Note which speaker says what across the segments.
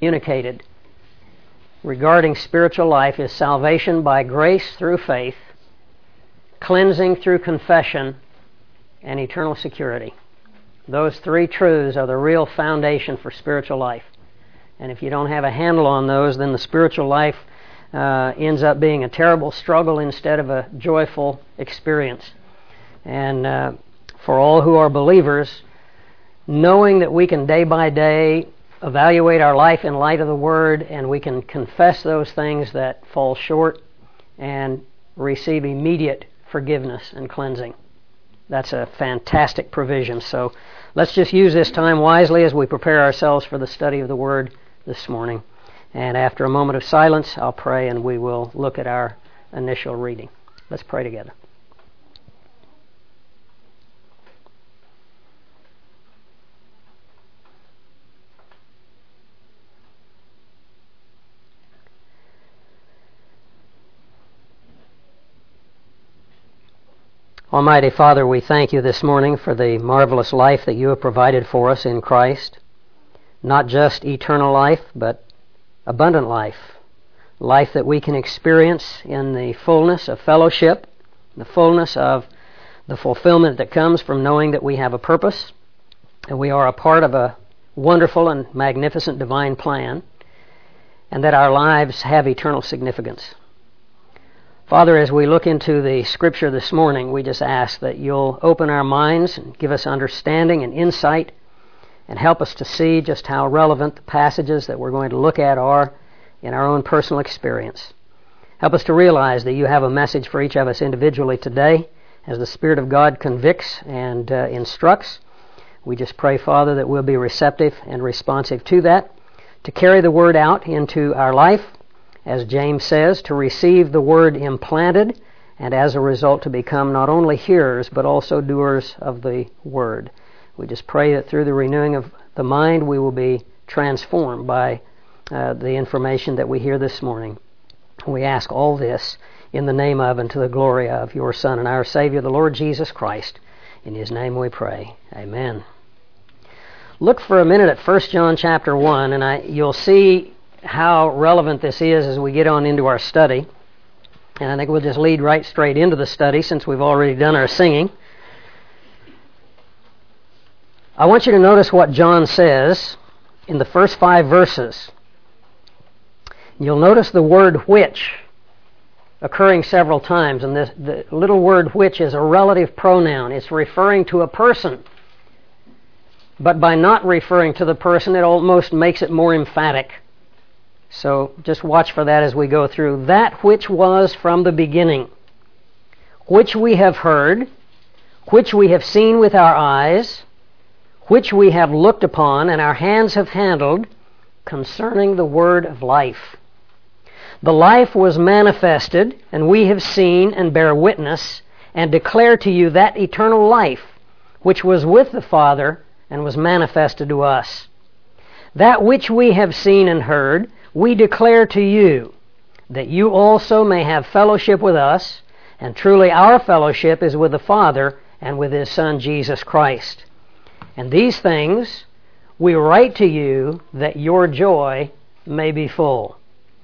Speaker 1: communicated regarding spiritual life is salvation by grace through faith, cleansing through confession, and eternal security. Those three truths are the real foundation for spiritual life. And if you don't have a handle on those, then the spiritual life ends up being a terrible struggle instead of a joyful experience. And for all who are believers, knowing that we can day by day evaluate our life in light of the Word, and we can confess those things that fall short and receive immediate forgiveness and cleansing. That's a fantastic provision. So let's just use this time wisely as we prepare ourselves for the study of the Word this morning. And after a moment of silence, I'll pray and we will look at our initial reading. Let's pray together. Almighty Father, we thank you this morning for the marvelous life that you have provided for us in Christ. Not just eternal life, but abundant life. Life that we can experience in the fullness of fellowship, the fullness of the fulfillment that comes from knowing that we have a purpose, and we are a part of a wonderful and magnificent divine plan, and that our lives have eternal significance. Father, as we look into the Scripture this morning, we just ask that you'll open our minds and give us understanding and insight and help us to see just how relevant the passages that we're going to look at are in our own personal experience. Help us to realize that you have a message for each of us individually today as the Spirit of God convicts and instructs. We just pray, Father, that we'll be receptive and responsive to that, to carry the Word out into our life, as James says, to receive the Word implanted, and as a result to become not only hearers, but also doers of the Word. We just pray that through the renewing of the mind, we will be transformed by the information that we hear this morning. We ask all this in the name of and to the glory of your Son and our Savior, the Lord Jesus Christ. In His name we pray. Amen. Look for a minute at 1 John chapter 1, and you'll see how relevant this is as we get on into our study. And I think we'll just lead right straight into the study since we've already done our singing. I want you to notice what John says in the first 5 verses. You'll notice the word which occurring several times, and the little word which is a relative pronoun. It's referring to a person. But by not referring to the person, it almost makes it more emphatic. So just watch for that as we go through. That which was from the beginning, which we have heard, which we have seen with our eyes, which we have looked upon and our hands have handled, concerning the word of life. The life was manifested, and we have seen and bear witness, and declare to you that eternal life, which was with the Father and was manifested to us. That which we have seen and heard, we declare to you, that you also may have fellowship with us, and truly our fellowship is with the Father and with His Son Jesus Christ. And these things we write to you that your joy may be full.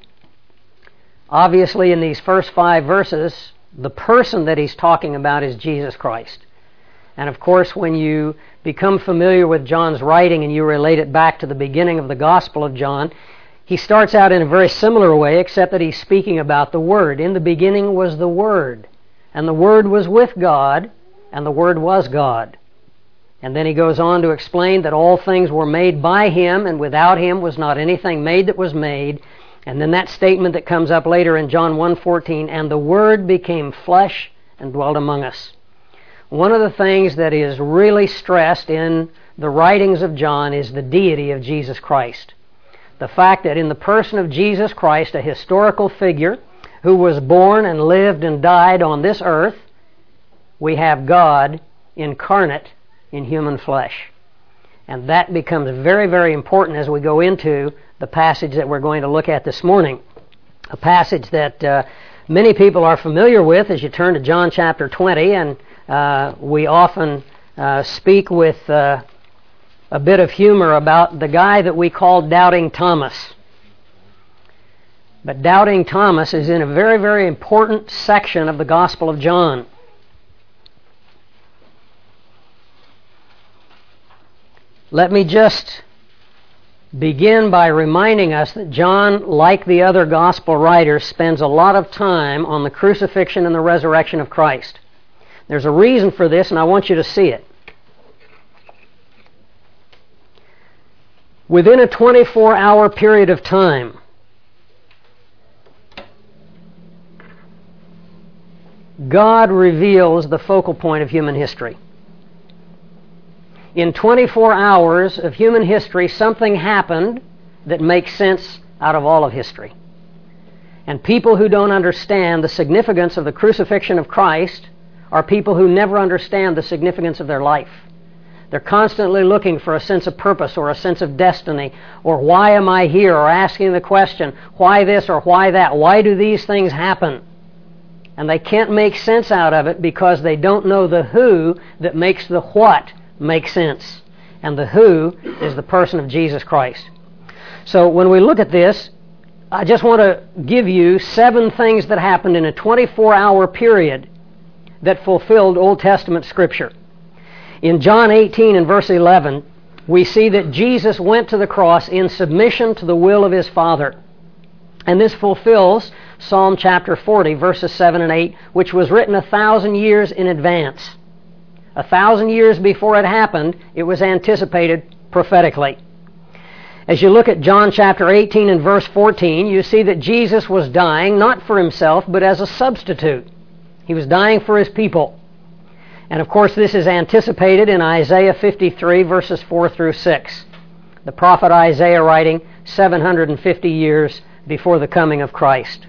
Speaker 1: Obviously, in these first 5 verses, the person that he's talking about is Jesus Christ. And of course, when you become familiar with John's writing and you relate it back to the beginning of the Gospel of John, he starts out in a very similar way, except that he's speaking about the Word. In the beginning was the Word, and the Word was with God, and the Word was God. And then he goes on to explain that all things were made by Him, and without Him was not anything made that was made. And then that statement that comes up later in John 1:14, and the Word became flesh and dwelt among us. One of the things that is really stressed in the writings of John is the deity of Jesus Christ. The fact that in the person of Jesus Christ, a historical figure who was born and lived and died on this earth, we have God incarnate in human flesh. And that becomes very, very important as we go into the passage that we're going to look at this morning. A passage that many people are familiar with as you turn to John chapter 20, and we often speak with a bit of humor about the guy that we call Doubting Thomas. But Doubting Thomas is in a very, very important section of the Gospel of John. Let me just begin by reminding us that John, like the other Gospel writers, spends a lot of time on the crucifixion and the resurrection of Christ. There's a reason for this, and I want you to see it. Within a 24-hour period of time, God reveals the focal point of human history. In 24 hours of human history, something happened that makes sense out of all of history. And people who don't understand the significance of the crucifixion of Christ are people who never understand the significance of their life. They're constantly looking for a sense of purpose or a sense of destiny, or why am I here, or asking the question, why this or why that? Why do these things happen? And they can't make sense out of it because they don't know the who that makes the what make sense. And the who is the person of Jesus Christ. So when we look at this, I just want to give you 7 things that happened in a 24-hour period that fulfilled Old Testament Scripture. In John 18 and verse 11, we see that Jesus went to the cross in submission to the will of His Father. And this fulfills Psalm chapter 40, verses 7 and 8, which was written 1,000 years in advance. 1,000 years before it happened, it was anticipated prophetically. As you look at John chapter 18 and verse 14, you see that Jesus was dying not for Himself, but as a substitute. He was dying for His people. And of course, this is anticipated in Isaiah 53, verses 4 through 6. The prophet Isaiah writing 750 years before the coming of Christ.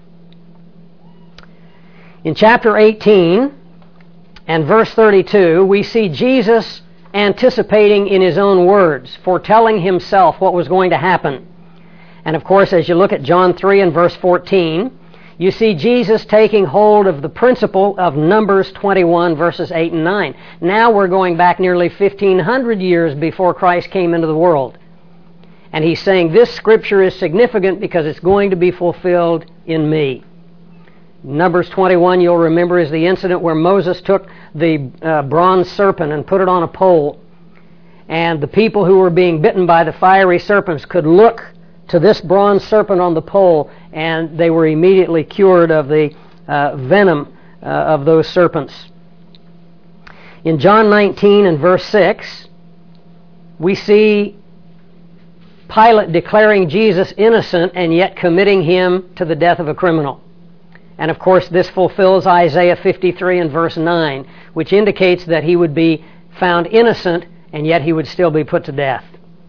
Speaker 1: In chapter 18 and verse 32, we see Jesus anticipating in His own words, foretelling Himself what was going to happen. And of course, as you look at John 3 and verse 14, you see Jesus taking hold of the principle of Numbers 21, verses 8 and 9. Now we're going back nearly 1,500 years before Christ came into the world. And He's saying this Scripture is significant because it's going to be fulfilled in me. Numbers 21, you'll remember, is the incident where Moses took the bronze serpent and put it on a pole. And the people who were being bitten by the fiery serpents could look to this bronze serpent on the pole, and they were immediately cured of the venom of those serpents. In John 19 and verse 6, we see Pilate declaring Jesus innocent and yet committing Him to the death of a criminal. And of course, this fulfills Isaiah 53 and verse 9, which indicates that He would be found innocent and yet He would still be put to death.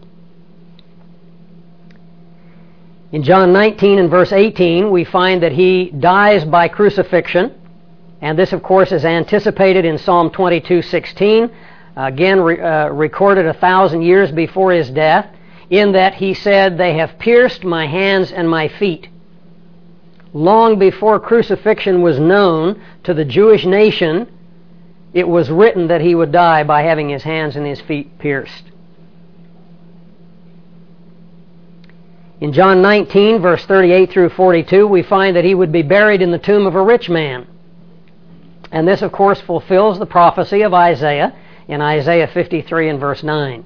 Speaker 1: In John 19 and verse 18, we find that He dies by crucifixion, and this, of course, is anticipated in Psalm 22:16, again recorded 1,000 years before His death, in that He said, "They have pierced my hands and my feet." Long before crucifixion was known to the Jewish nation, it was written that He would die by having His hands and His feet pierced. In John 19, verse 38 through 42, we find that He would be buried in the tomb of a rich man. And this, of course, fulfills the prophecy of Isaiah in Isaiah 53 and verse 9.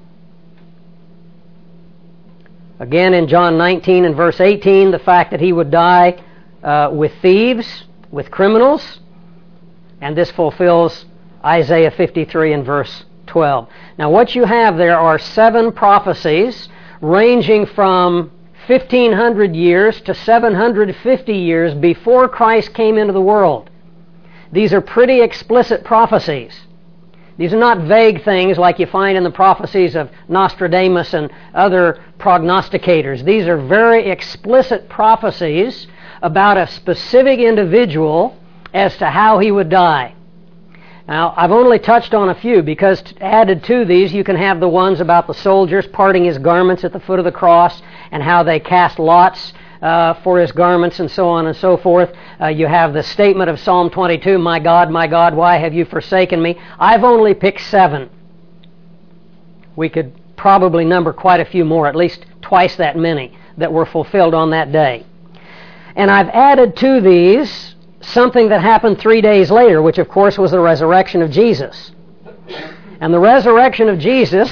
Speaker 1: Again, in John 19 and verse 18, the fact that He would die with thieves, with criminals, and this fulfills Isaiah 53 and verse 12. Now, what you have there are 7 prophecies ranging from 1,500 years to 750 years before Christ came into the world. These are pretty explicit prophecies. These are not vague things like you find in the prophecies of Nostradamus and other prognosticators. These are very explicit prophecies about a specific individual as to how he would die. Now, I've only touched on a few because added to these you can have the ones about the soldiers parting His garments at the foot of the cross and how they cast lots for His garments and so on and so forth. You have the statement of Psalm 22, my God, why have you forsaken me?" I've only picked 7. We could probably number quite a few more, at least twice that many, that were fulfilled on that day. And I've added to these something that happened 3 days later, which of course was the resurrection of Jesus. And the resurrection of Jesus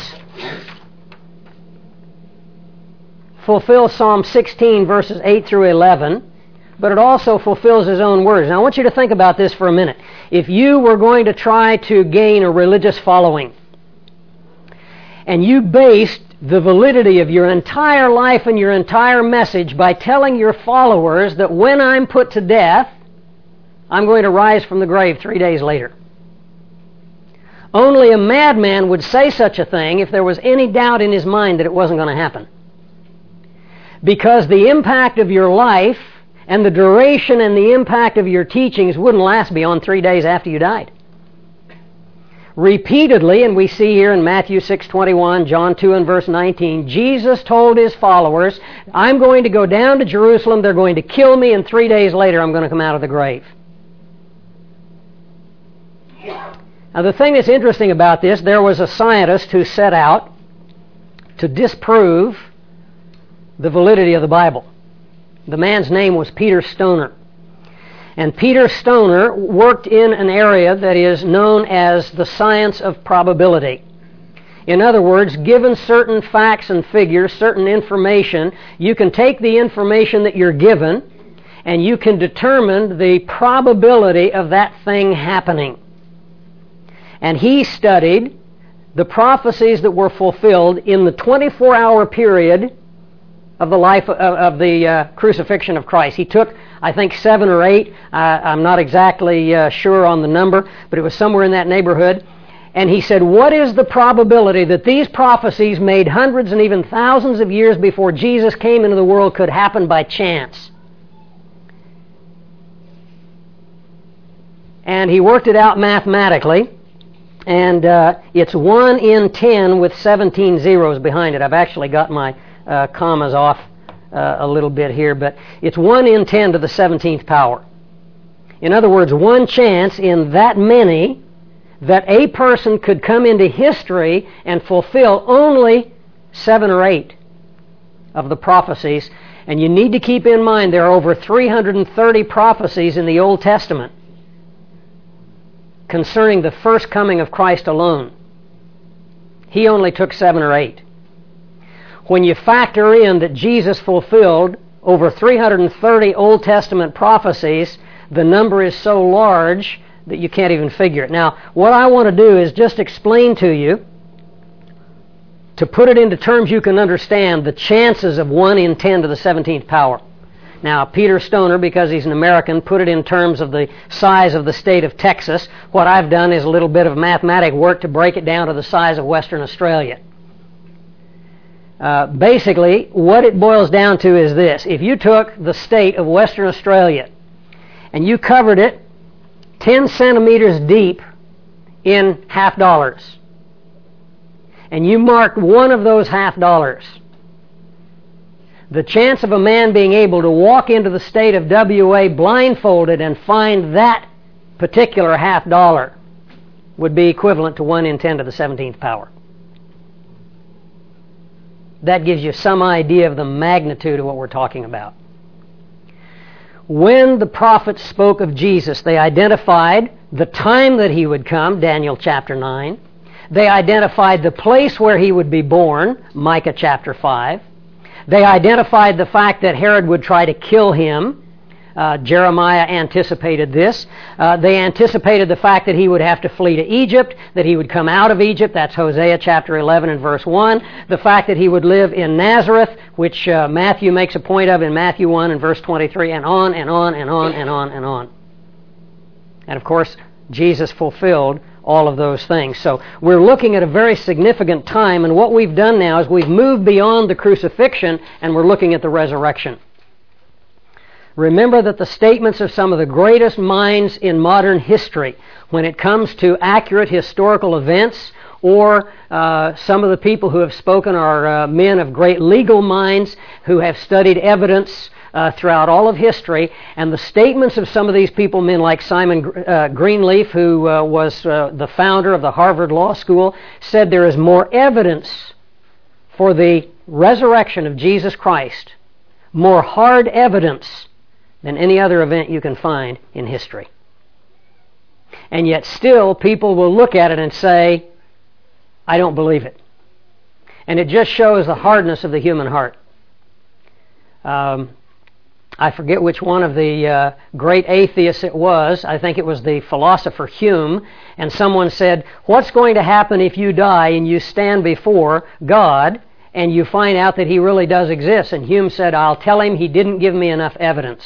Speaker 1: fulfills Psalm 16, verses 8 through 11, but it also fulfills His own words. Now I want you to think about this for a minute. If you were going to try to gain a religious following, and you based the validity of your entire life and your entire message by telling your followers that when I'm put to death, I'm going to rise from the grave 3 days later. Only a madman would say such a thing if there was any doubt in his mind that it wasn't going to happen. Because the impact of your life and the duration and the impact of your teachings wouldn't last beyond 3 days after you died. Repeatedly, and we see here in Matthew 6:21, John 2 and verse 19, Jesus told His followers, I'm going to go down to Jerusalem, they're going to kill me, and 3 days later I'm going to come out of the grave. Now the thing that's interesting about this, there was a scientist who set out to disprove the validity of the Bible. The man's name was Peter Stoner. And Peter Stoner worked in an area that is known as the science of probability. In other words, given certain facts and figures, certain information, you can take the information that you're given and you can determine the probability of that thing happening. And he studied the prophecies that were fulfilled in the 24-hour period of the life of the crucifixion of Christ. He took, I think, 7 or 8. I'm not exactly sure on the number, but it was somewhere in that neighborhood. And he said, what is the probability that these prophecies made hundreds and even thousands of years before Jesus came into the world could happen by chance? And he worked it out mathematically. And it's 1 in 10 with 17 zeros behind it. I've actually got my commas off a little bit here, but it's 1 in 10 to the 17th power. In other words, one chance in that many that a person could come into history and fulfill only 7 or 8 of the prophecies. And you need to keep in mind there are over 330 prophecies in the Old Testament concerning the first coming of Christ alone. He only took 7 or 8. When you factor in that Jesus fulfilled over 330 Old Testament prophecies, the number is so large that you can't even figure it. Now, what I want to do is just explain to you, to put it into terms you can understand, the chances of 1 in 10 to the 17th power. Now, Peter Stoner, because he's an American, put it in terms of the size of the state of Texas. What I've done is a little bit of mathematic work to break it down to the size of Western Australia. Basically, what it boils down to is this. If you took the state of Western Australia and you covered it 10 centimeters deep in $50, and you marked one of those $50, the chance of a man being able to walk into the state of WA blindfolded and find that particular $50 would be equivalent to 1 in 10 to the 17th power. That gives you some idea of the magnitude of what we're talking about. When the prophets spoke of Jesus, they identified the time that He would come, Daniel chapter 9. They identified the place where He would be born, Micah chapter 5. They identified the fact that Herod would try to kill Him. Jeremiah anticipated this. They anticipated the fact that He would have to flee to Egypt, that He would come out of Egypt. That's Hosea chapter 11 and verse 1. The fact that He would live in Nazareth, which Matthew makes a point of in Matthew 1 and verse 23, and on and on and on and on and on. And of course, Jesus fulfilled all of those things. So we're looking at a very significant time, and what we've done now is we've moved beyond the crucifixion and we're looking at the resurrection. Remember that the statements of some of the greatest minds in modern history, when it comes to accurate historical events, or some of the people who have spoken are men of great legal minds who have studied evidence throughout all of history, and the statements of some of these people, men like Simon Greenleaf, who was the founder of the Harvard Law School, said there is more evidence for the resurrection of Jesus Christ more hard evidence than any other event you can find in history. And yet still people will look at it and say, I don't believe it. And it just shows the hardness of the human heart. I forget which one of the great atheists it was. I think it was the philosopher Hume. And someone said, what's going to happen if you die and you stand before God and you find out that He really does exist? And Hume said, I'll tell Him He didn't give me enough evidence.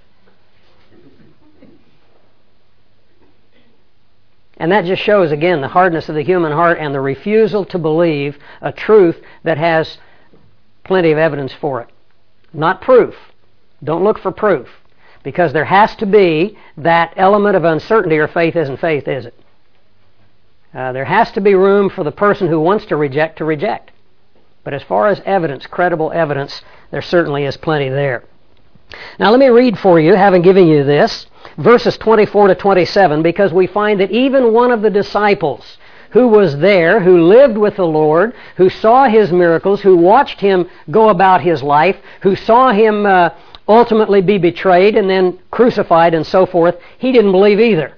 Speaker 1: And that just shows, again, the hardness of the human heart and the refusal to believe a truth that has plenty of evidence for it. Not proof. Don't look for proof. Because there has to be that element of uncertainty, or faith isn't faith, is it? There has to be room for the person who wants to reject. But as far as evidence, credible evidence, there certainly is plenty there. Now let me read for you, having given you this, verses 24 to 27, because we find that even one of the disciples who was there, who lived with the Lord, who saw His miracles, who watched Him go about His life, who saw Him ultimately be betrayed and then crucified and so forth, he didn't believe either.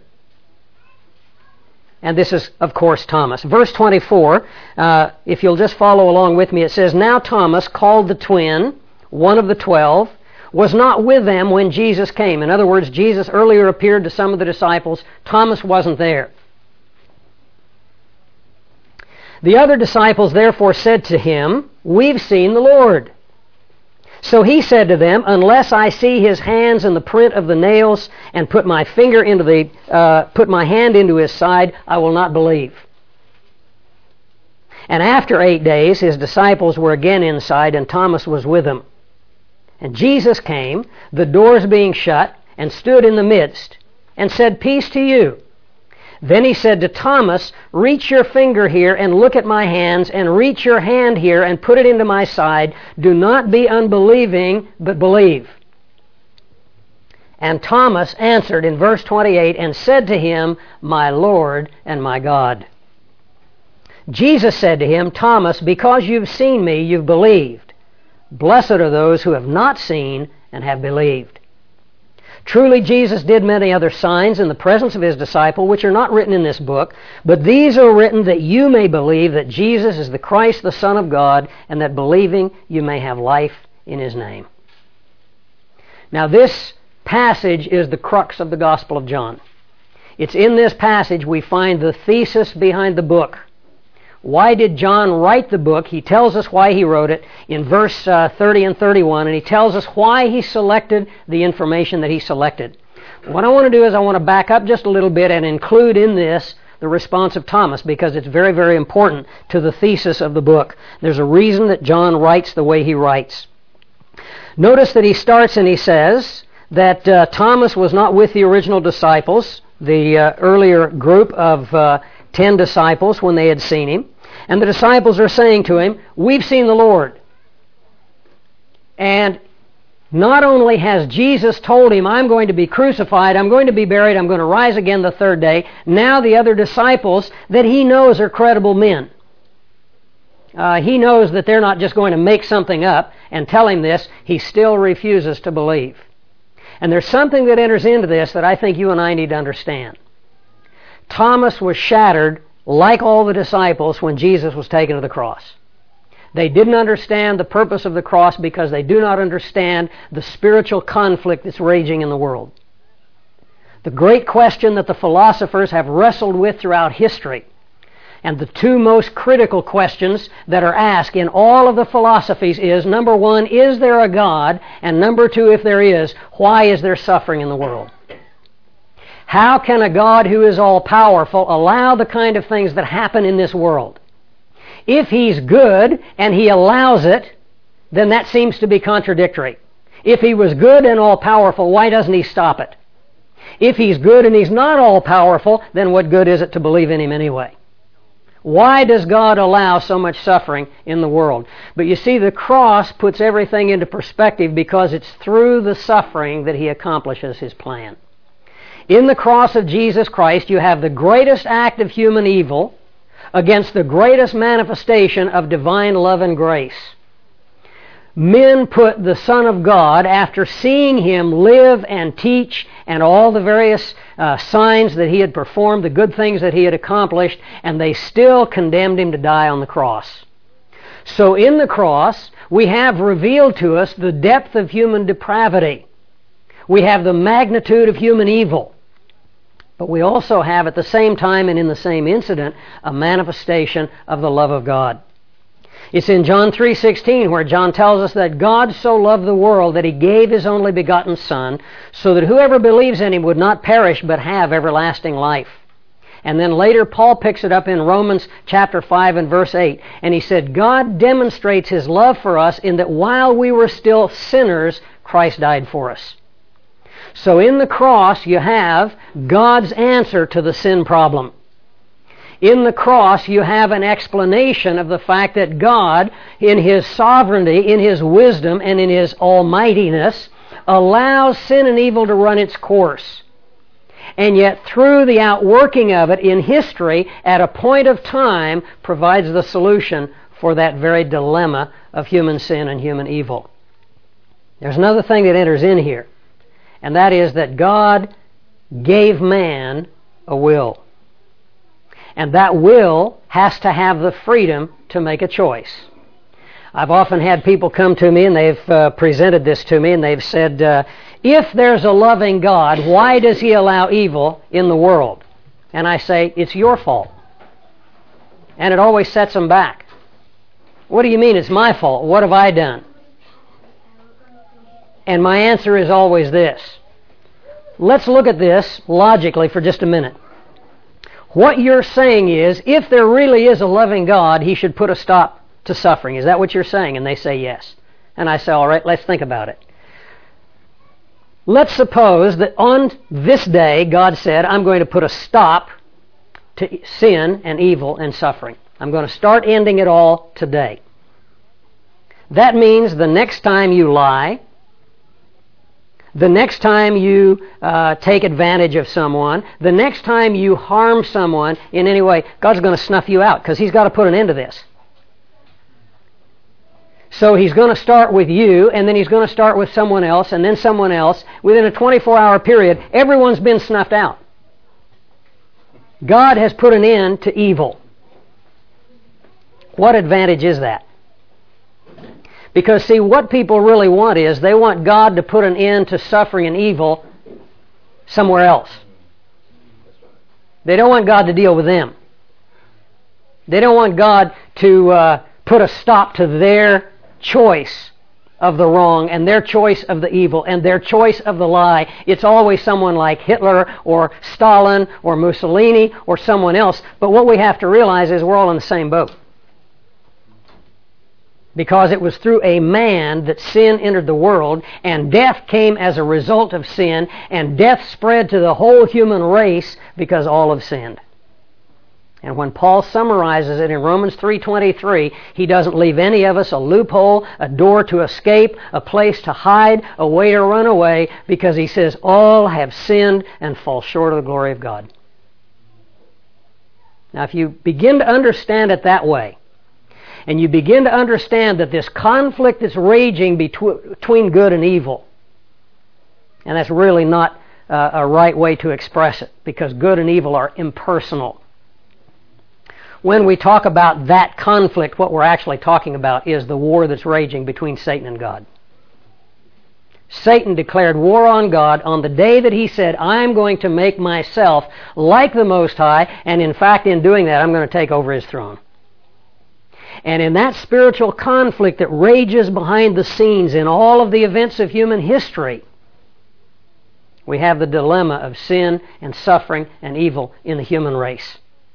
Speaker 1: And this is, of course, Thomas. Verse 24, if you'll just follow along with me, it says, Now Thomas, called the twin, one of the 12, was not with them when Jesus came. In other words, Jesus earlier appeared to some of the disciples. Thomas wasn't there. The other disciples therefore said to him, We've seen the Lord. So he said to them, Unless I see His hands in the print of the nails and put my hand into His side, I will not believe. And after 8 days, His disciples were again inside, and Thomas was with them. And Jesus came, the doors being shut, and stood in the midst, and said, Peace to you. Then He said to Thomas, Reach your finger here and look at my hands, and reach your hand here and put it into my side. Do not be unbelieving, but believe. And Thomas answered in verse 28 and said to Him, My Lord and my God. Jesus said to him, Thomas, because you've seen me, you've believed. Blessed are those who have not seen and have believed. Truly Jesus did many other signs in the presence of His disciple, which are not written in this book, but these are written that you may believe that Jesus is the Christ, the Son of God, and that believing you may have life in His name. Now this passage is the crux of the Gospel of John. It's in this passage we find the thesis behind the book. Why did John write the book? He tells us why he wrote it in verse 30 and 31, and he tells us why he selected the information that he selected. What I want to do is I want to back up just a little bit and include in this the response of Thomas, because it's very, very important to the thesis of the book. There's a reason that John writes the way he writes. Notice that he starts and he says that Thomas was not with the original disciples, the earlier group of 10 disciples when they had seen Him. And the disciples are saying to him, We've seen the Lord. And not only has Jesus told him, I'm going to be crucified, I'm going to be buried, I'm going to rise again the third day, now the other disciples that he knows are credible men. He knows that they're not just going to make something up and tell him this. He still refuses to believe. And there's something that enters into this that I think you and I need to understand. Thomas was shattered like all the disciples when Jesus was taken to the cross. They didn't understand the purpose of the cross because they do not understand the spiritual conflict that's raging in the world. The great question that the philosophers have wrestled with throughout history, and the two most critical questions that are asked in all of the philosophies is, number one, is there a God? And number two, if there is, why is there suffering in the world? How can a God who is all-powerful allow the kind of things that happen in this world? If He's good and He allows it, then that seems to be contradictory. If He was good and all-powerful, why doesn't He stop it? If He's good and He's not all-powerful, then what good is it to believe in Him anyway? Why does God allow so much suffering in the world? But you see, the cross puts everything into perspective because it's through the suffering that He accomplishes His plan. In the cross of Jesus Christ, you have the greatest act of human evil, against the greatest manifestation of divine love and grace. Men put the Son of God, after seeing Him live and teach and all the various signs that He had performed, the good things that He had accomplished, and they still condemned Him to die on the cross. So in the cross, we have revealed to us the depth of human depravity. We have the magnitude of human evil. But we also have, at the same time and in the same incident, a manifestation of the love of God. It's in John 3:16 where John tells us that God so loved the world that He gave His only begotten Son, so that whoever believes in Him would not perish but have everlasting life. And then later Paul picks it up in Romans chapter 5 and verse 8. And he said, God demonstrates His love for us in that while we were still sinners, Christ died for us. So in the cross you have God's answer to the sin problem. In the cross, you have an explanation of the fact that God, in His sovereignty, in His wisdom, and in His almightiness, allows sin and evil to run its course. And yet, through the outworking of it in history, at a point of time, provides the solution for that very dilemma of human sin and human evil. There's another thing that enters in here, and that is that God gave man a will. And that will has to have the freedom to make a choice. I've often had people come to me and they've presented this to me and they've said, if there's a loving God, why does He allow evil in the world? And I say, it's your fault. And it always sets them back. What do you mean it's my fault? What have I done? And my answer is always this. Let's look at this logically for just a minute. What you're saying is, if there really is a loving God, He should put a stop to suffering. Is that what you're saying? And they say yes. And I say, all right, let's think about it. Let's suppose that on this day, God said, I'm going to put a stop to sin and evil and suffering. I'm going to start ending it all today. That means the next time you lie, the next time you take advantage of someone, the next time you harm someone in any way, God's going to snuff you out because He's got to put an end to this. So He's going to start with you, and then He's going to start with someone else, and then someone else. Within a 24-hour period, everyone's been snuffed out. God has put an end to evil. What advantage is that? Because, see, what people really want is they want God to put an end to suffering and evil somewhere else. They don't want God to deal with them. They don't want God to put a stop to their choice of the wrong and their choice of the evil and their choice of the lie. It's always someone like Hitler or Stalin or Mussolini or someone else. But what we have to realize is we're all in the same boat. Because it was through a man that sin entered the world, and death came as a result of sin, and death spread to the whole human race because all have sinned. And when Paul summarizes it in Romans 3:23, he doesn't leave any of us a loophole, a door to escape, a place to hide, a way to run away, because he says all have sinned and fall short of the glory of God. Now, if you begin to understand it that way, and you begin to understand that this conflict is raging between good and evil, and that's really not a right way to express it, because good and evil are impersonal. When we talk about that conflict, what we're actually talking about is the war that's raging between Satan and God. Satan declared war on God on the day that he said, I'm going to make myself like the Most High, and in fact, in doing that, I'm going to take over His throne. And in that spiritual conflict that rages behind the scenes in all of the events of human history, we have the dilemma of sin and suffering and evil in the human race.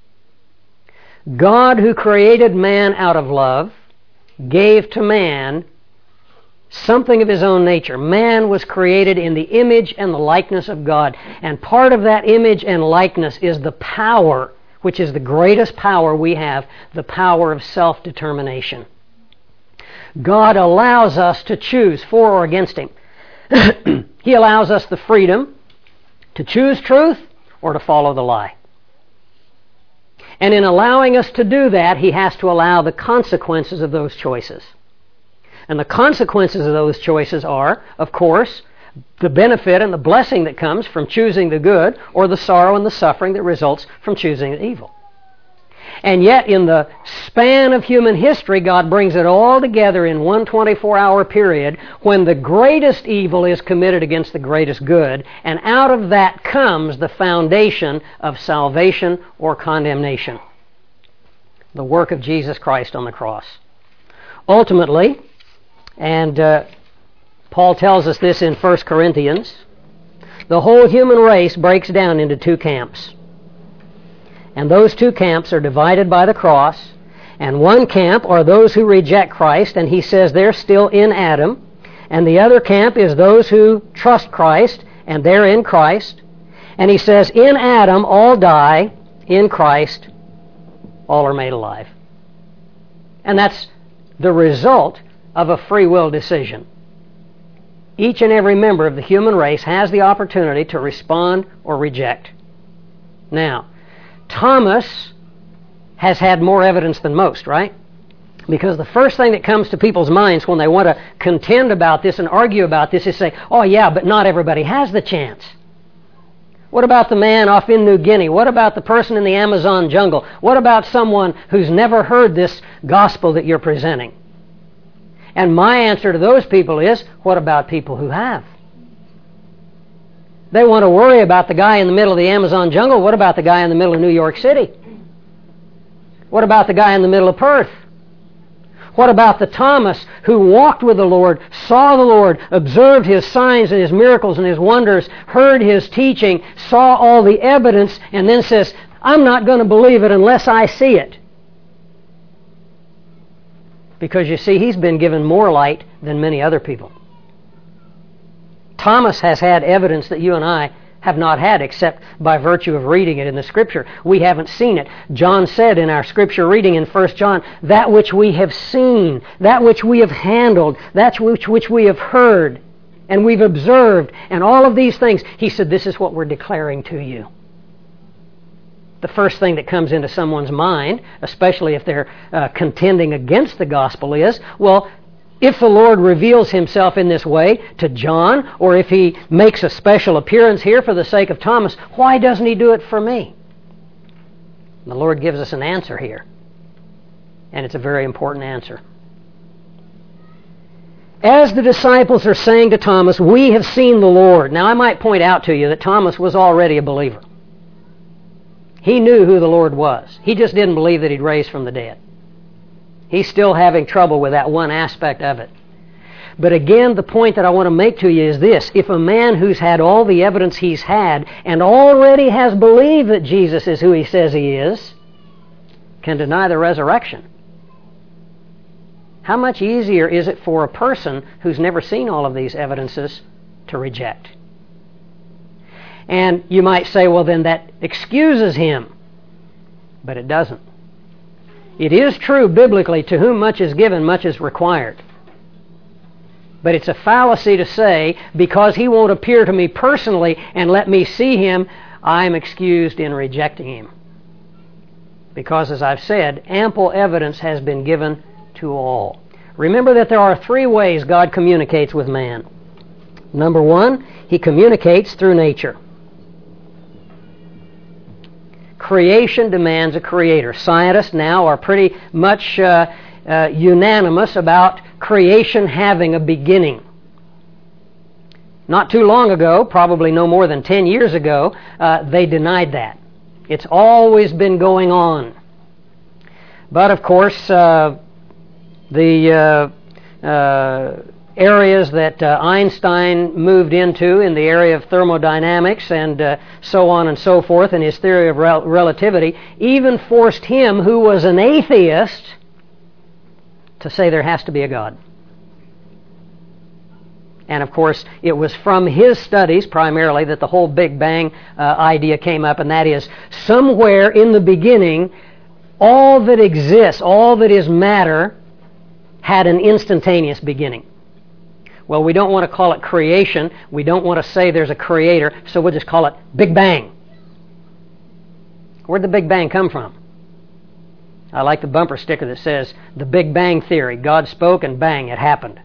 Speaker 1: God, who created man out of love, gave to man something of His own nature. Man was created in the image and the likeness of God. And part of that image and likeness is the power, which is the greatest power we have, the power of self-determination. God allows us to choose for or against Him. He allows us the freedom to choose truth or to follow the lie. And in allowing us to do that, He has to allow the consequences of those choices. And the consequences of those choices are, of course, the benefit and the blessing that comes from choosing the good, or the sorrow and the suffering that results from choosing the evil. And yet, in the span of human history, God brings it all together in one 24-hour period when the greatest evil is committed against the greatest good, and out of that comes the foundation of salvation or condemnation. The work of Jesus Christ on the cross. Ultimately, and Paul tells us this in 1 Corinthians, the whole human race breaks down into two camps. And those two camps are divided by the cross. And one camp are those who reject Christ, and he says they're still in Adam. And the other camp is those who trust Christ, and they're in Christ. And he says, in Adam all die, in Christ all are made alive. And that's the result of a free will decision. Each and every member of the human race has the opportunity to respond or reject. Now, Thomas has had more evidence than most, right? Because the first thing that comes to people's minds when they want to contend about this and argue about this is say, oh yeah, but not everybody has the chance. What about the man off in New Guinea? What about the person in the Amazon jungle? What about someone who's never heard this gospel that you're presenting? And my answer to those people is, what about people who have? They want to worry about the guy in the middle of the Amazon jungle. What about the guy in the middle of New York City? What about the guy in the middle of Perth? What about the Thomas who walked with the Lord, saw the Lord, observed His signs and His miracles and His wonders, heard His teaching, saw all the evidence, and then says, I'm not going to believe it unless I see it? Because you see, he's been given more light than many other people. Thomas has had evidence that you and I have not had, except by virtue of reading it in the Scripture. We haven't seen it. John said in our Scripture reading in 1 John, that which we have seen, that which we have handled, that which we have heard, and we've observed, and all of these things, he said, this is what we're declaring to you. The first thing that comes into someone's mind, especially if they're contending against the gospel, is, well, if the Lord reveals Himself in this way to John, or if He makes a special appearance here for the sake of Thomas, why doesn't He do it for me? And the Lord gives us an answer here. And it's a very important answer. As the disciples are saying to Thomas, we have seen the Lord. Now I might point out to you that Thomas was already a believer. He knew who the Lord was. He just didn't believe that He'd raised from the dead. He's still having trouble with that one aspect of it. But again, the point that I want to make to you is this. If a man who's had all the evidence he's had and already has believed that Jesus is who He says He is, can deny the resurrection, how much easier is it for a person who's never seen all of these evidences to reject? And you might say, well, then that excuses him. But it doesn't. It is true biblically, to whom much is given, much is required. But it's a fallacy to say, because He won't appear to me personally and let me see Him, I'm excused in rejecting Him. Because, as I've said, ample evidence has been given to all. Remember that there are three ways God communicates with man. Number one, He communicates through nature. Creation demands a creator. Scientists now are pretty much unanimous about creation having a beginning. Not too long ago, probably no more than 10 years ago, they denied that. It's always been going on. But of course, the areas that Einstein moved into in the area of thermodynamics and so on and so forth in his theory of relativity even forced him, who was an atheist, to say there has to be a God. And of course, it was from his studies primarily that the whole Big Bang idea came up, and that is, somewhere in the beginning, all that exists, all that is matter, had an instantaneous beginning. Well, we don't want to call it creation. We don't want to say there's a creator, so we'll just call it Big Bang. Where'd the Big Bang come from? I like the bumper sticker that says, "The Big Bang Theory. God spoke and bang, it happened."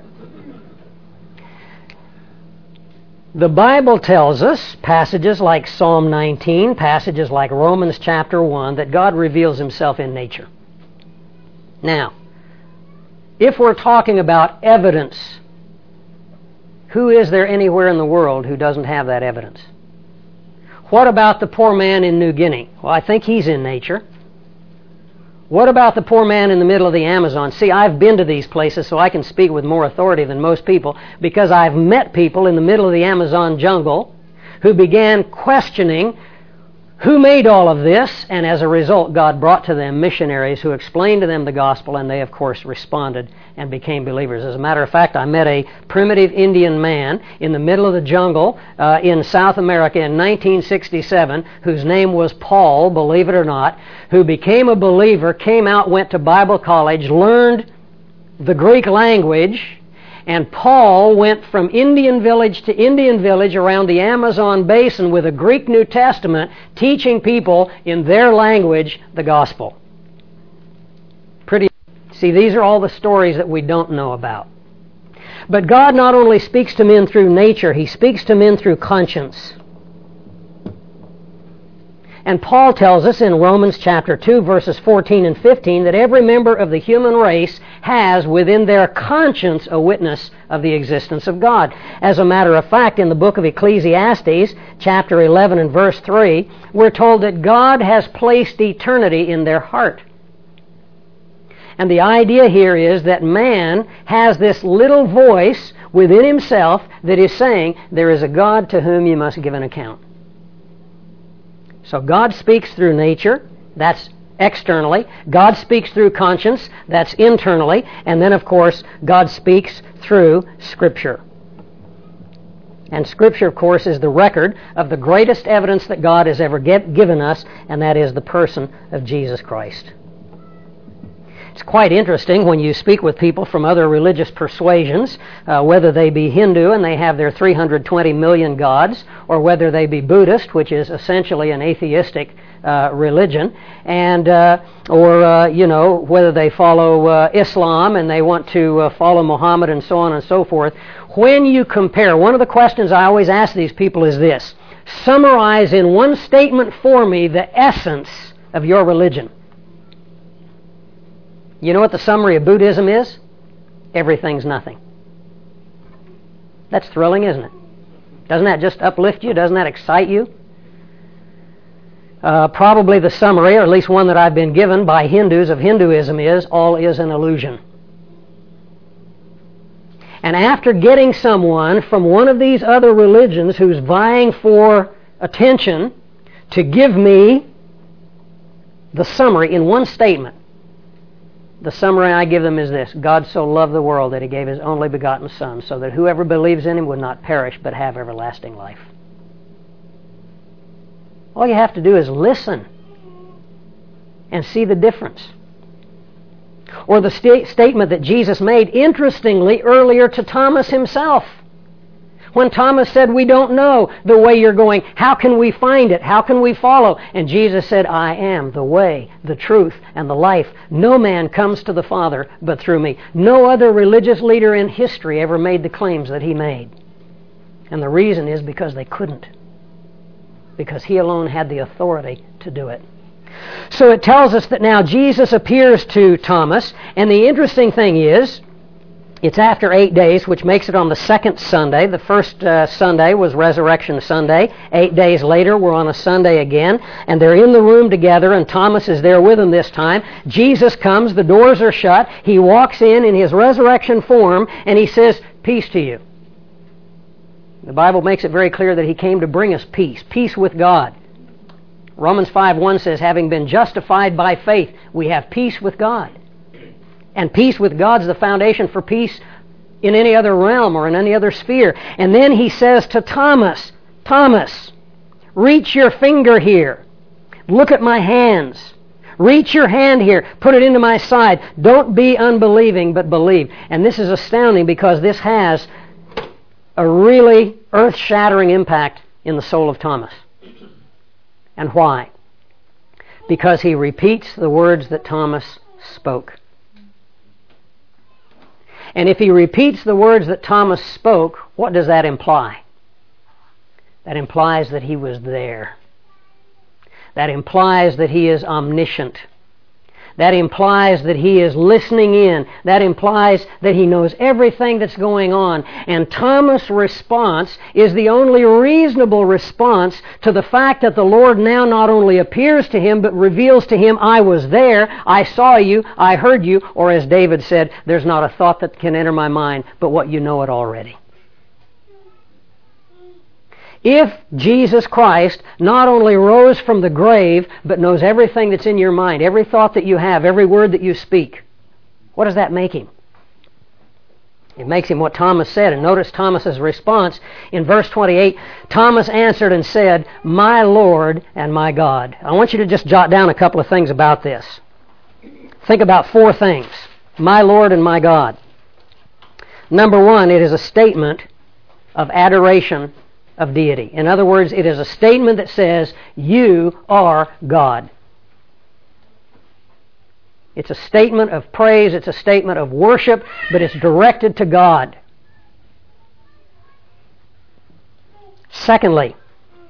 Speaker 1: The Bible tells us, passages like Psalm 19, passages like Romans chapter 1, that God reveals Himself in nature. Now, if we're talking about evidence, who is there anywhere in the world who doesn't have that evidence? What about the poor man in New Guinea? Well, I think he's in nature. What about the poor man in the middle of the Amazon? See, I've been to these places, so I can speak with more authority than most people, because I've met people in the middle of the Amazon jungle who began questioning who made all of this, and as a result, God brought to them missionaries who explained to them the gospel, and they, of course, responded and became believers. As a matter of fact, I met a primitive Indian man in the middle of the jungle in South America in 1967, whose name was Paul, believe it or not, who became a believer, came out, went to Bible college, learned the Greek language, and Paul went from Indian village to Indian village around the Amazon basin with a Greek New Testament, teaching people in their language the gospel. See, these are all the stories that we don't know about. But God not only speaks to men through nature, He speaks to men through conscience. And Paul tells us in Romans chapter 2, verses 14 and 15, that every member of the human race has within their conscience a witness of the existence of God. As a matter of fact, in the book of Ecclesiastes, chapter 11 and verse 3, we're told that God has placed eternity in their heart. And the idea here is that man has this little voice within himself that is saying, there is a God to whom you must give an account. So God speaks through nature, that's externally. God speaks through conscience, that's internally. And then, of course, God speaks through Scripture. And Scripture, of course, is the record of the greatest evidence that God has ever given us, and that is the person of Jesus Christ. It's quite interesting when you speak with people from other religious persuasions, whether they be Hindu and they have their 320 million gods, or whether they be Buddhist, which is essentially an atheistic religion, and or whether they follow Islam and they want to follow Muhammad and so on and so forth. When you compare, one of the questions I always ask these people is this: summarize in one statement for me the essence of your religion. You know what the summary of Buddhism is? Everything's nothing. That's thrilling, isn't it? Doesn't that just uplift you? Doesn't that excite you? Probably the summary, or at least one that I've been given by Hindus of Hinduism, is all is an illusion. And after getting someone from one of these other religions who's vying for attention to give me the summary in one statement, the summary I give them is this: God so loved the world that He gave His only begotten Son, so that whoever believes in Him would not perish but have everlasting life. All you have to do is listen and see the difference. Or the statement that Jesus made, interestingly, earlier to Thomas himself. When Thomas said, "We don't know the way you're going. How can we find it? How can we follow?" And Jesus said, "I am the way, the truth, and the life. No man comes to the Father but through me." No other religious leader in history ever made the claims that he made. And the reason is because they couldn't. Because He alone had the authority to do it. So it tells us that now Jesus appears to Thomas, and the interesting thing is, it's after 8 days, which makes it on the second Sunday. The first Sunday was Resurrection Sunday. 8 days later, we're on a Sunday again, and they're in the room together, and Thomas is there with them this time. Jesus comes, the doors are shut, He walks in His resurrection form, and He says, "Peace to you." The Bible makes it very clear that He came to bring us peace, peace with God. Romans 5:1 says, having been justified by faith, we have peace with God. And peace with God is the foundation for peace in any other realm or in any other sphere. And then He says to Thomas, "Thomas, reach your finger here. Look at my hands. Reach your hand here. Put it into my side. Don't be unbelieving, but believe." And this is astounding because this has a really earth-shattering impact in the soul of Thomas. And why? Because he repeats the words that Thomas spoke. And if he repeats the words that Thomas spoke, what does that imply? That implies that he was there. That implies that he is omniscient. That implies that he is listening in. That implies that he knows everything that's going on. And Thomas' response is the only reasonable response to the fact that the Lord now not only appears to him, but reveals to him, I was there, I saw you, I heard you, or as David said, there's not a thought that can enter my mind, but what you know it already. If Jesus Christ not only rose from the grave, but knows everything that's in your mind, every thought that you have, every word that you speak, what does that make him? It makes him what Thomas said. And notice Thomas's response in verse 28. Thomas answered and said, my Lord and my God. I want you to just jot down a couple of things about this. Think about four things. My Lord and my God. Number one, it is a statement of adoration of deity. In other words, it is a statement that says, you are God. It's a statement of praise, it's a statement of worship, but it's directed to God. Secondly,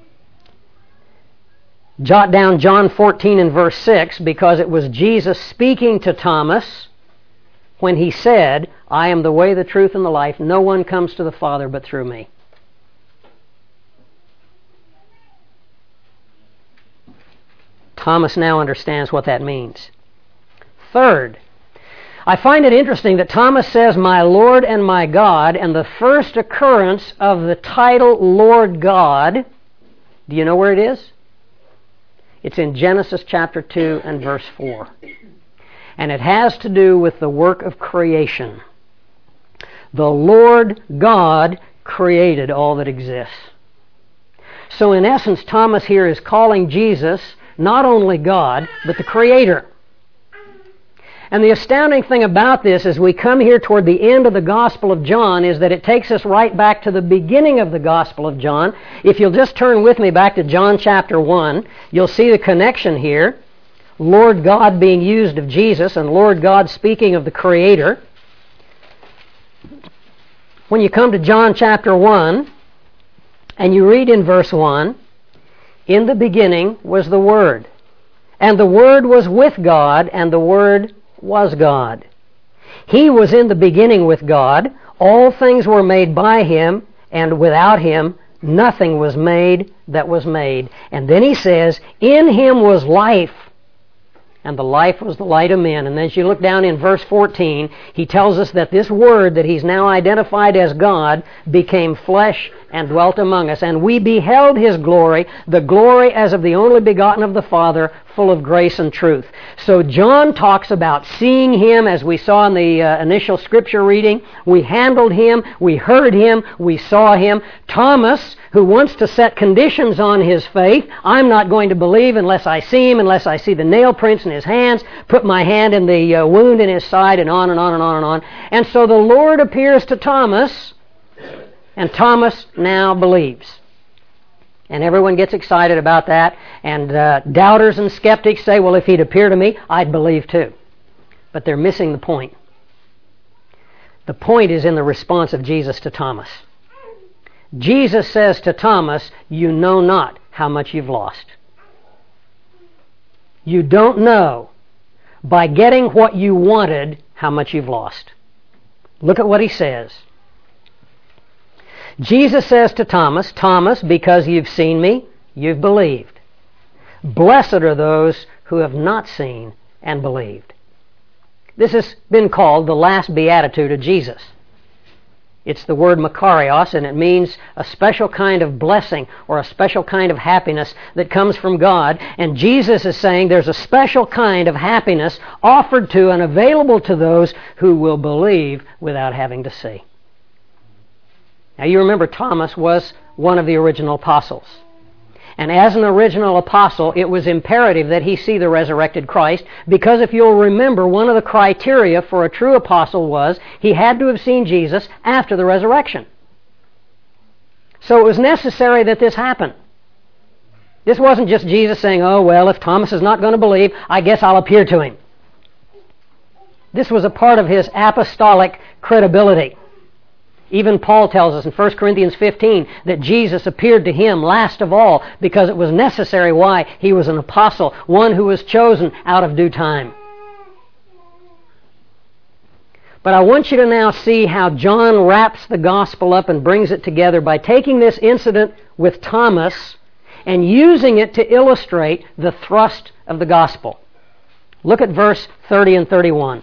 Speaker 1: jot down John 14 and verse 6, because it was Jesus speaking to Thomas when he said, I am the way, the truth, and the life. No one comes to the Father but through me. Thomas now understands what that means. Third, I find it interesting that Thomas says, my Lord and my God, and the first occurrence of the title Lord God, do you know where it is? It's in Genesis chapter 2 and verse 4. And it has to do with the work of creation. The Lord God created all that exists. So in essence, Thomas here is calling Jesus not only God, but the Creator. And the astounding thing about this as we come here toward the end of the Gospel of John is that it takes us right back to the beginning of the Gospel of John. If you'll just turn with me back to John chapter 1, you'll see the connection here. Lord God being used of Jesus and Lord God speaking of the Creator. When you come to John chapter 1 and you read in verse 1, in the beginning was the Word, and the Word was with God, and the Word was God. He was in the beginning with God. All things were made by Him, and without Him nothing was made that was made. And then he says, in Him was life, and the life was the light of men. And then as you look down in verse 14, he tells us that this Word that he's now identified as God became flesh and dwelt among us. And we beheld His glory, the glory as of the only begotten of the Father, full of grace and truth. So John talks about seeing Him, as we saw in the initial scripture reading. We handled Him, we heard Him, we saw Him. Thomas, who wants to set conditions on his faith, I'm not going to believe unless I see Him, unless I see the nail prints in His hands, put my hand in the wound in His side, and on and on and on and on. And so the Lord appears to Thomas, and Thomas now believes. And everyone gets excited about that. And doubters and skeptics say, well, if He'd appear to me, I'd believe too. But they're missing the point. The point is in the response of Jesus to Thomas. Jesus says to Thomas, you know not how much you've lost. You don't know, by getting what you wanted, how much you've lost. Look at what He says. Jesus says to Thomas, Thomas, because you've seen me, you've believed. Blessed are those who have not seen and believed. This has been called the last beatitude of Jesus. It's the word makarios, and it means a special kind of blessing or a special kind of happiness that comes from God. And Jesus is saying there's a special kind of happiness offered to and available to those who will believe without having to see. Now you remember Thomas was one of the original apostles. And as an original apostle, it was imperative that he see the resurrected Christ, because if you'll remember, one of the criteria for a true apostle was he had to have seen Jesus after the resurrection. So it was necessary that this happen. This wasn't just Jesus saying, oh, well, if Thomas is not going to believe, I guess I'll appear to him. This was a part of his apostolic credibility. Even Paul tells us in 1 Corinthians 15 that Jesus appeared to him last of all because it was necessary. Why? He was an apostle, one who was chosen out of due time. But I want you to now see how John wraps the gospel up and brings it together by taking this incident with Thomas and using it to illustrate the thrust of the gospel. Look at verse 30 and 31.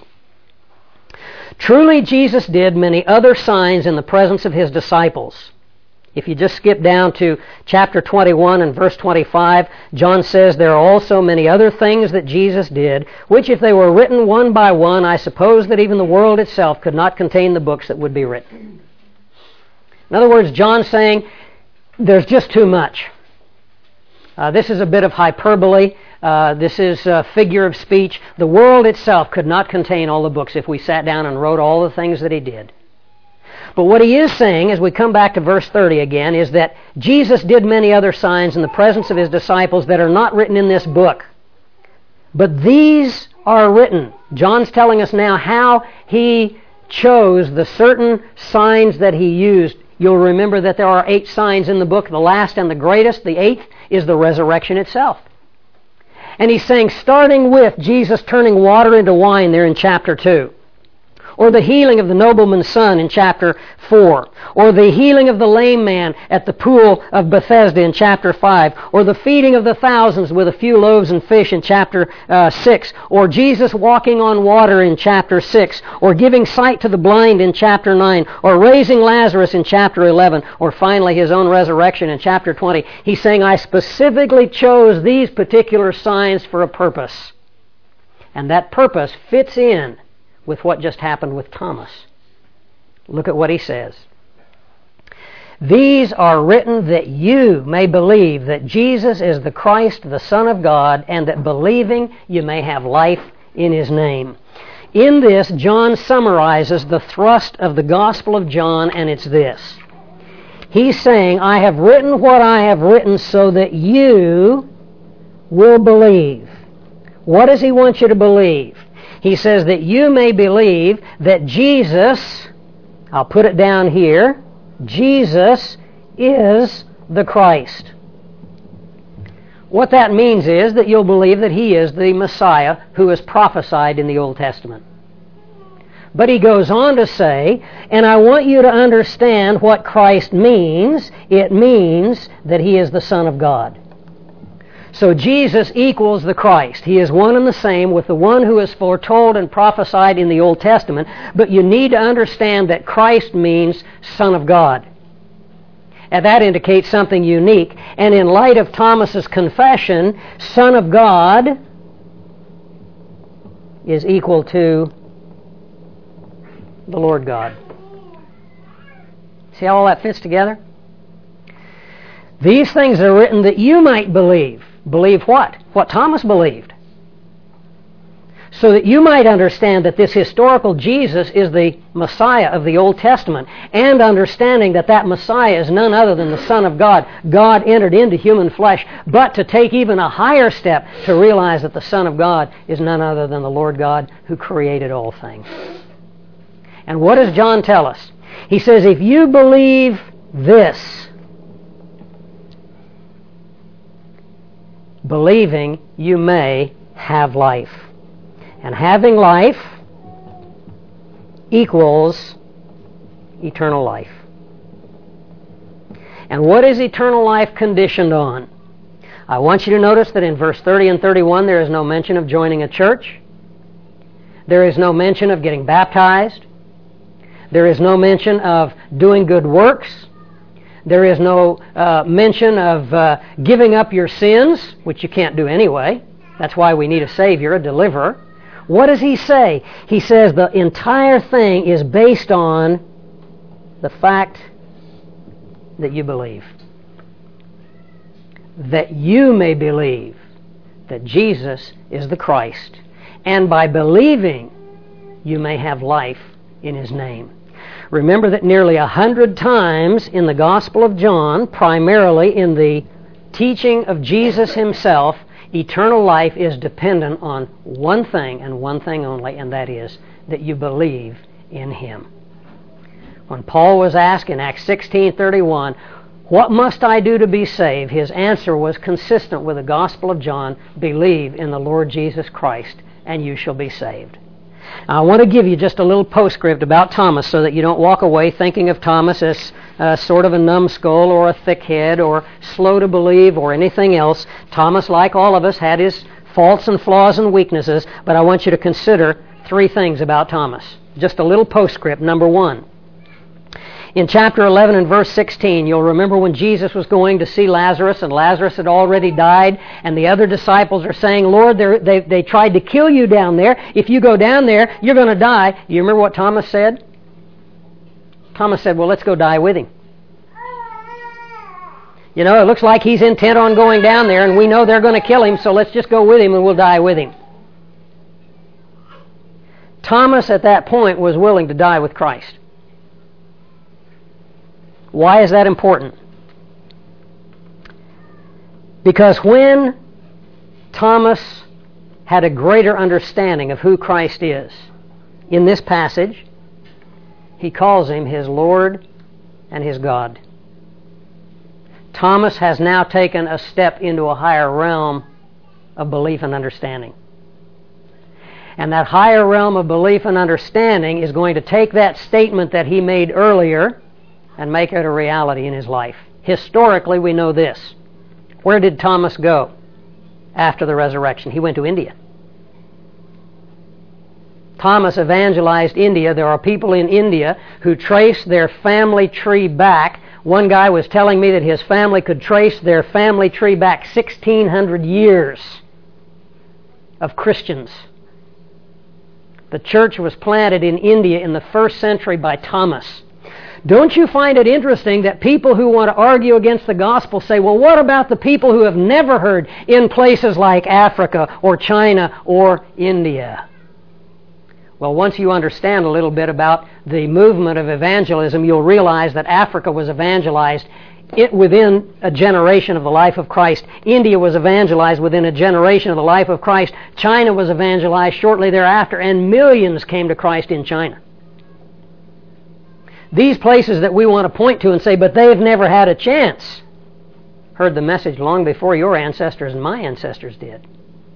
Speaker 1: Truly Jesus did many other signs in the presence of his disciples. If you just skip down to chapter 21 and verse 25, John says there are also many other things that Jesus did, which if they were written one by one, I suppose that even the world itself could not contain the books that would be written. In other words, John's saying there's just too much. This is a bit of hyperbole. This is a figure of speech. The world itself could not contain all the books if we sat down and wrote all the things that he did. But what he is saying, as we come back to verse 30 again, is that Jesus did many other signs in the presence of his disciples that are not written in this book. But these are written. John's telling us now how he chose the certain signs that he used. You'll remember that there are 8 signs in the book. The last and the greatest, the 8th, is the resurrection itself. And he's saying, starting with Jesus turning water into wine there in chapter 2, or the healing of the nobleman's son in chapter 4, or the healing of the lame man at the pool of Bethesda in chapter 5, or the feeding of the thousands with a few loaves and fish in chapter 6, or Jesus walking on water in chapter 6, or giving sight to the blind in chapter 9, or raising Lazarus in chapter 11, or finally his own resurrection in chapter 20. He's saying, I specifically chose these particular signs for a purpose. And that purpose fits in with what just happened with Thomas. Look at what he says. These are written that you may believe that Jesus is the Christ, the Son of God, and that believing you may have life in his name. In this, John summarizes the thrust of the Gospel of John, and it's this. He's saying, I have written what I have written so that you will believe. What does he want you to believe? He says that you may believe that Jesus, I'll put it down here, Jesus is the Christ. What that means is that you'll believe that he is the Messiah who is prophesied in the Old Testament. But he goes on to say, and I want you to understand what Christ means. It means that he is the Son of God. So Jesus equals the Christ. He is one and the same with the one who is foretold and prophesied in the Old Testament. But you need to understand that Christ means Son of God. And that indicates something unique. And in light of Thomas's confession, Son of God is equal to the Lord God. See how all that fits together? These things are written that you might believe. Believe what? What Thomas believed. So that you might understand that this historical Jesus is the Messiah of the Old Testament, and understanding that that Messiah is none other than the Son of God. God entered into human flesh, but to take even a higher step to realize that the Son of God is none other than the Lord God who created all things. And what does John tell us? He says, if you believe this, believing you may have life. And having life equals eternal life. And what is eternal life conditioned on? I want you to notice that in verse 30 and 31 there is no mention of joining a church. There is no mention of getting baptized. There is no mention of doing good works. There is no mention of giving up your sins, which you can't do anyway. That's why we need a Savior, a deliverer. What does he say? He says the entire thing is based on the fact that you believe. That you may believe that Jesus is the Christ. And by believing, you may have life in his name. Remember that nearly 100 times in the Gospel of John, primarily in the teaching of Jesus Himself, eternal life is dependent on one thing and one thing only, and that is that you believe in Him. When Paul was asked in Acts 16:31, "What must I do to be saved?" his answer was consistent with the Gospel of John: believe in the Lord Jesus Christ, and you shall be saved. Now, I want to give you just a little postscript about Thomas so that you don't walk away thinking of Thomas as sort of a numbskull or a thick head or slow to believe or anything else. Thomas, like all of us, had his faults and flaws and weaknesses, but I want you to consider three things about Thomas. Just a little postscript. Number one, in chapter 11 and verse 16, you'll remember when Jesus was going to see Lazarus, and Lazarus had already died, and the other disciples are saying, "Lord, they tried to kill you down there. If you go down there, you're going to die." You remember what Thomas said? Thomas said, "Well, let's go die with him. You know, it looks like he's intent on going down there, and we know they're going to kill him, so let's just go with him and we'll die with him." Thomas at that point was willing to die with Christ. Why is that important? Because when Thomas had a greater understanding of who Christ is, in this passage, he calls Him His Lord and His God. Thomas has now taken a step into a higher realm of belief and understanding. And that higher realm of belief and understanding is going to take that statement that he made earlier and make it a reality in his life. Historically, we know this. Where did Thomas go after the resurrection? He went to India. Thomas evangelized India. There are people in India who trace their family tree back. One guy was telling me that his family could trace their family tree back 1,600 years of Christians. The church was planted in India in the 1st century by Thomas. Don't you find it interesting that people who want to argue against the gospel say, well, what about the people who have never heard in places like Africa or China or India? Well, once you understand a little bit about the movement of evangelism, you'll realize that Africa was evangelized within a generation of the life of Christ. India was evangelized within a generation of the life of Christ. China was evangelized shortly thereafter, and millions came to Christ in China. These places that we want to point to and say, but they've never had a chance, heard the message long before your ancestors and my ancestors did.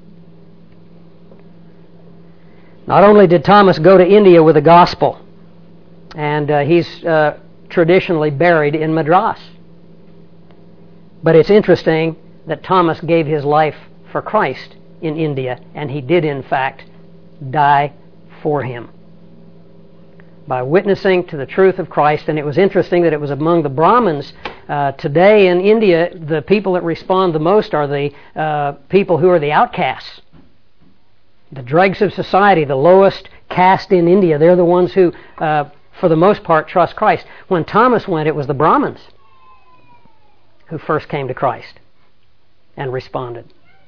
Speaker 1: Not only did Thomas go to India with the gospel, and he's traditionally buried in Madras, but it's interesting that Thomas gave his life for Christ in India, and he did in fact die for Him by witnessing to the truth of Christ. And it was interesting that it was among the Brahmins today in India, the people that respond the most are the people who are the outcasts, the dregs of society, the lowest caste in India. They're the ones who, for the most part, trust Christ. When Thomas went, it was the Brahmins who first came to Christ and responded.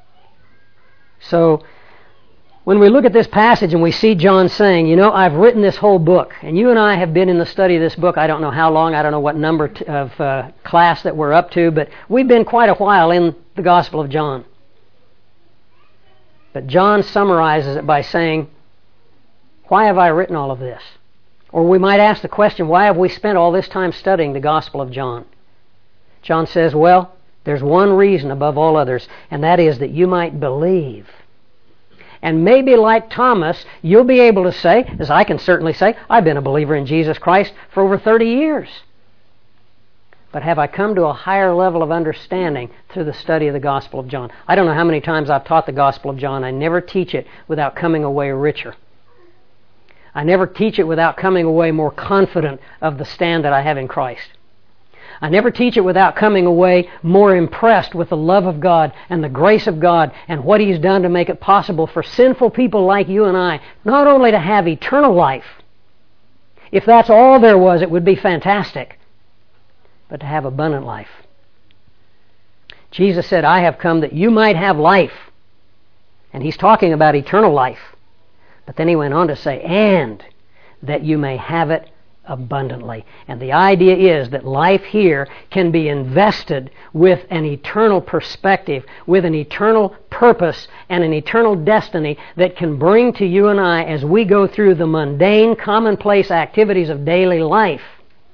Speaker 1: So, when we look at this passage and we see John saying, you know, I've written this whole book, and you and I have been in the study of this book, I don't know how long, I don't know what number of class that we're up to, but we've been quite a while in the Gospel of John. But John summarizes it by saying, why have I written all of this? Or we might ask the question, why have we spent all this time studying the Gospel of John? John says, well, there's one reason above all others, and that is that you might believe. And maybe like Thomas, you'll be able to say, as I can certainly say, I've been a believer in Jesus Christ for over 30 years. But have I come to a higher level of understanding through the study of the Gospel of John? I don't know how many times I've taught the Gospel of John. I never teach it without coming away richer. I never teach it without coming away more confident of the stand that I have in Christ. I never teach it without coming away more impressed with the love of God and the grace of God and what He's done to make it possible for sinful people like you and I not only to have eternal life. If that's all there was, it would be fantastic. But to have abundant life. Jesus said, I have come that you might have life. And He's talking about eternal life. But then He went on to say, and that you may have it abundantly. And the idea is that life here can be invested with an eternal perspective, with an eternal purpose and an eternal destiny that can bring to you and I, as we go through the mundane, commonplace activities of daily life,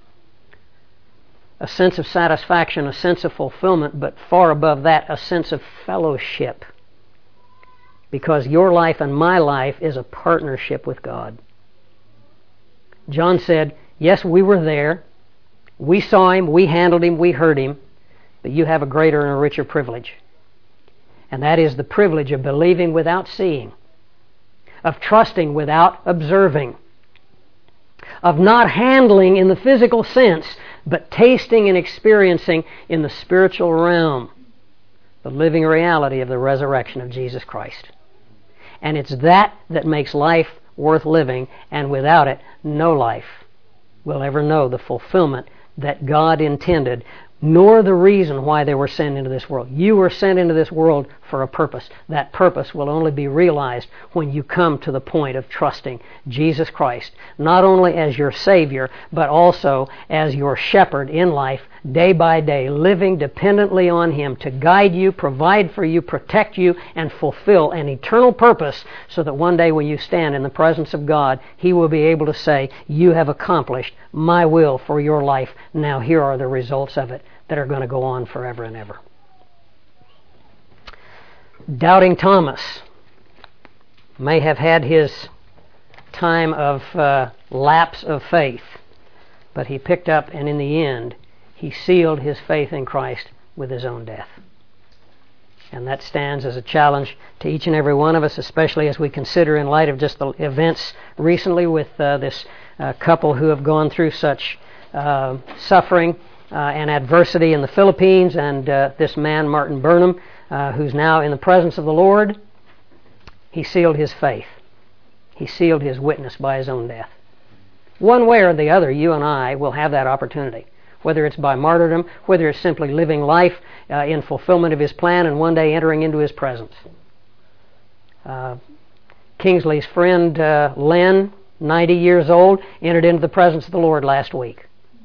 Speaker 1: a sense of satisfaction, a sense of fulfillment, but far above that, a sense of fellowship. Because your life and my life is a partnership with God. John said, yes, we were there. We saw Him, we handled Him, we heard Him, but you have a greater and a richer privilege. And that is the privilege of believing without seeing, of trusting without observing, of not handling in the physical sense, but tasting and experiencing in the spiritual realm the living reality of the resurrection of Jesus Christ. And it's that makes life worth living, and without it, no life will ever know the fulfillment that God intended, nor the reason why they were sent into this world. You were sent into this world for a purpose. That purpose will only be realized when you come to the point of trusting Jesus Christ, not only as your Savior, but also as your shepherd in life, day by day, living dependently on Him to guide you, provide for you, protect you, and fulfill an eternal purpose, so that one day when you stand in the presence of God, He will be able to say, you have accomplished my will for your life. Now here are the results of it that are going to go on forever and ever. Doubting Thomas may have had his time of lapse of faith, but he picked up, and in the end, he sealed his faith in Christ with his own death. And that stands as a challenge to each and every one of us, especially as we consider in light of just the events recently with this couple who have gone through such suffering and adversity in the Philippines, and this man, Martin Burnham, who's now in the presence of the Lord. He sealed his faith. He sealed his witness by his own death. One way or the other, you and I will have that opportunity, whether it's by martyrdom, whether it's simply living life in fulfillment of His plan and one day entering into His presence. Kingsley's friend Len, 90 years old, entered into the presence of the Lord last week.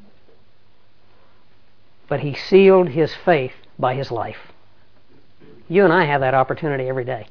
Speaker 1: But he sealed his faith by his life. You and I have that opportunity every day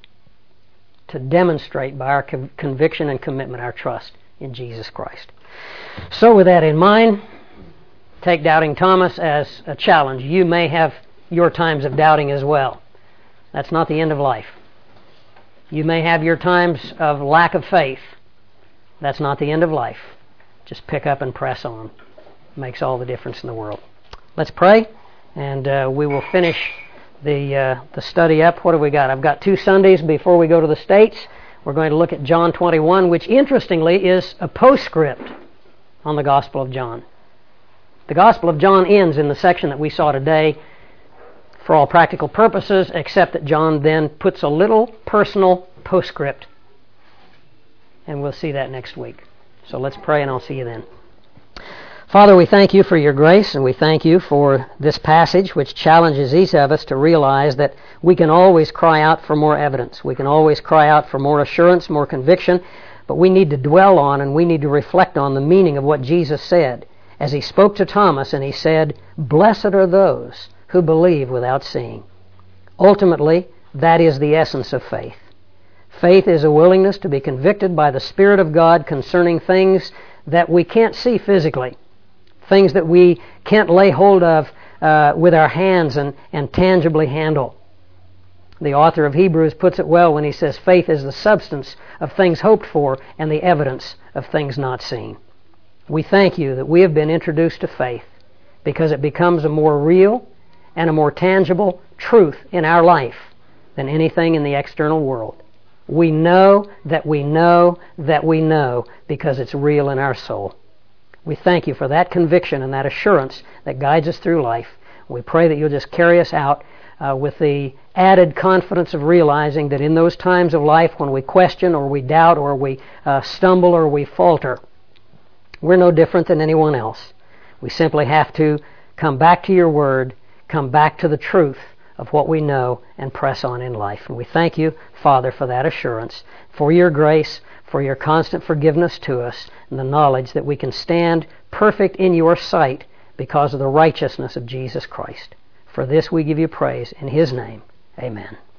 Speaker 1: to demonstrate by our conviction and commitment our trust in Jesus Christ. So with that in mind, take Doubting Thomas as a challenge. You may have your times of doubting as well. That's not the end of life. You may have your times of lack of faith. That's not the end of life. Just pick up and press on. It makes all the difference in the world. Let's pray, and we will finish the study up. What have we got? I've got 2 Sundays before we go to the States. We're going to look at John 21, which interestingly is a postscript on the Gospel of John. The Gospel of John ends in the section that we saw today for all practical purposes, except that John then puts a little personal postscript. And we'll see that next week. So let's pray, and I'll see you then. Father, we thank You for Your grace, and we thank You for this passage which challenges each of us to realize that we can always cry out for more evidence. We can always cry out for more assurance, more conviction, but we need to dwell on and we need to reflect on the meaning of what Jesus said as He spoke to Thomas, and He said, "Blessed are those who believe without seeing." Ultimately, that is the essence of faith. Faith is a willingness to be convicted by the Spirit of God concerning things that we can't see physically, things that we can't lay hold of with our hands and tangibly handle. The author of Hebrews puts it well when he says, faith is the substance of things hoped for and the evidence of things not seen. We thank You that we have been introduced to faith because it becomes a more real and a more tangible truth in our life than anything in the external world. We know that we know that we know because it's real in our soul. We thank You for that conviction and that assurance that guides us through life. We pray that You'll just carry us out with the added confidence of realizing that in those times of life when we question or we doubt or we stumble or we falter, we're no different than anyone else. We simply have to come back to Your Word, come back to the truth of what we know and press on in life. And we thank you, Father, for that assurance, for your grace, for your constant forgiveness to us, and the knowledge that we can stand perfect in your sight because of the righteousness of Jesus Christ. For this we give you praise. In His name, amen.